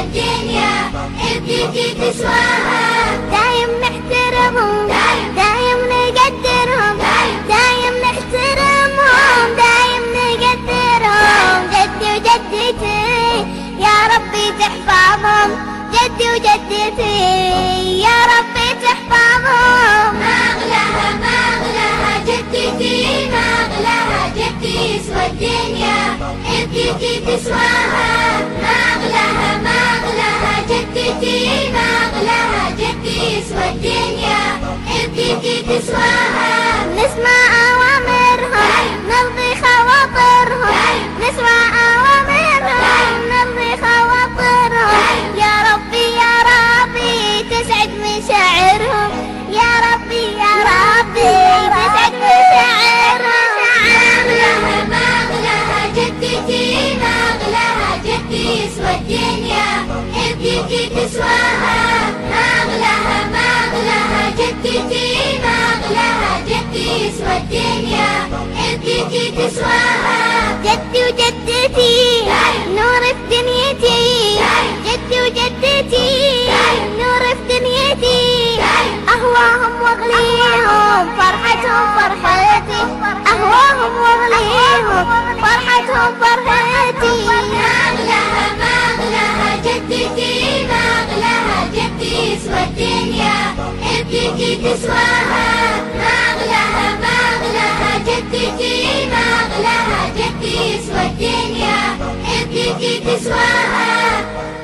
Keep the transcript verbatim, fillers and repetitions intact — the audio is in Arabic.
الدنيا، ابنتي تسواها. دايم نحترمهم، دايم نقدرهم، دايم نحترمهم، دايم نقدرهم. جدي وجدتي يا ربي تحفظهم، جدي وجدتي يا ربي تحفظهم. ما أغلاها ما أغلاها جدتي، ما أغلاها جدتي يسوى الدنيا، ابنتي تسواها. ما أغلاها ما أغلاها جدتي، ما أغلاها جدتي يسوى الدنيا، ابنتي تسواها. نسمع أوامرهم نرضي خواطرهم، نسمع أوامرهم نرضي خواطرهم. يا ربي يا ربي تسعد مشاعرهم، يا ربي يا ربي تسعد مشاعرهم. ما أغلاها ما أغلاها جدتي، ما أغلاها جدتي يسوى الدنيا، ابنتي تسواها. ما أغلاها ما أغلاها جدتي، ما أغلاها جدتي يسوى الدنيا، ابنتي تسواها. جدي وجدتي نور في دنيتي، جدي وجدتي نور في دنيتي. أهواهم واغليهم فرحتهم فرحتي، أهواهم واغليهم فرحتهم فرحتي. ما أغلاها ما أغلاها جدتي، ما أغلاها جدتي يسوى الدنيا، ابنتي تسواها. ما أغلاها ما أغلاها جدتي، ما أغلاها جدتي يسوى الدنيا، ابنتي تسواها.